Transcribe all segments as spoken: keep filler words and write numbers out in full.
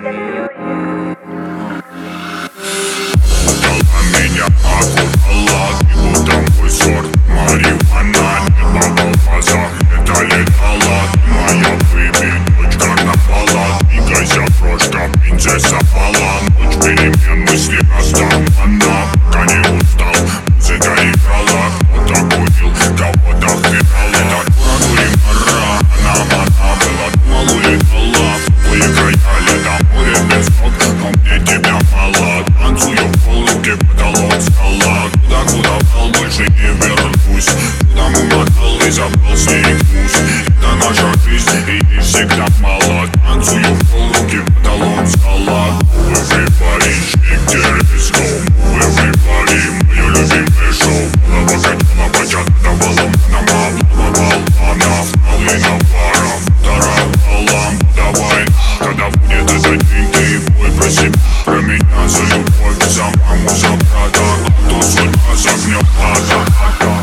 Меня окутала, ты будто мой сорт марихуана. Небо в алмазах, это летала. Ты моя бэби, дочь карнавала. Двигайся, крошка, принцесса Пала. Ночь перемен, мысли расставана. Пока не устал, музыка играла. Кто-то курил, кого-то вбирал. Это дура Нуримара, она мана была. Думал, улетала в твои края. Лето, море, песок, но мне тебя мало. Танцую в полуке, потолок скала. Туда, куда впал, больше не вернусь. Туда умотал и забрал свой вкус. Это наша жизнь, и не всегда мало. Танцую в полуке, потолок скала. Everybody, shake their let's go. Everybody, мое любимое шоу. Голова катила, бачата давала манама. Плавал, она встал и навара. Даровала, давай. Когда будет этот день, ты бой про себя. Про меня за любовь, за маму, за брата. А кто судьба загнет ада, ада.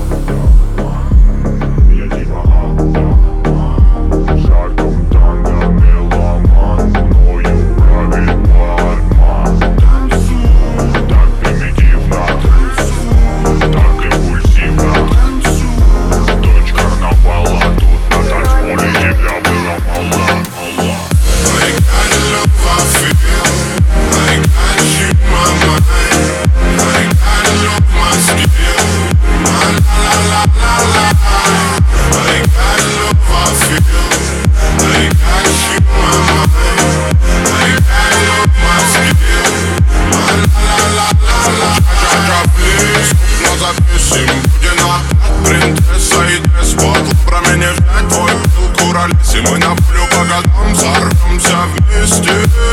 Я типа ада. Жартом танго, меломан. Мною правит бармен. Танцуй, так примитивно. Танцуй, так импульсивно. Танцуй, дочь карнавала. Тут на танцполе тебя было мало, мало. I got love, I feel. I got you in my mind. I got love, my skill. La la la la la. I got love, I feel. I got you in my mind. I got love, my skill. La la la la la. Ча-ча-ча, плиз, но запишем. Будина, принцесса и деспот. Про меня взять твой пил куролес. И мы на полю по годам взорвемся вместе.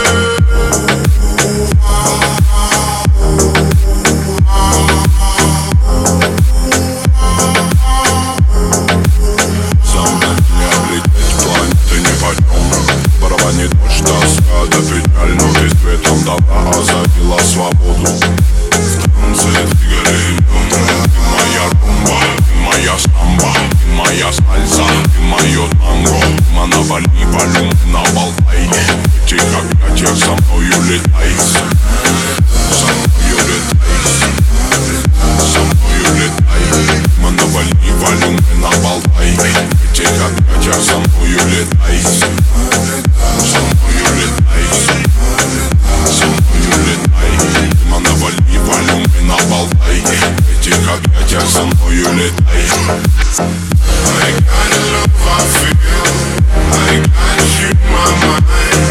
Барабанит дождь, тоска до печально. Ты светом добра озарила свободу. В танце двигали ребенок. Ты моя румба, ты моя самба. Ты моя сальса, ты мое танго. Мана вали, валю на Болтай. В этих объятиях со мною летай. Со мною летай. Со мною летай. Мана вали, валю на Болтай. В этих объятиях со мною летай. Со мною летай. Со мною летай. Мана вали, валю на Болтай. В этих объятиях со мною летай. I got love, I feel. I got you in my mind.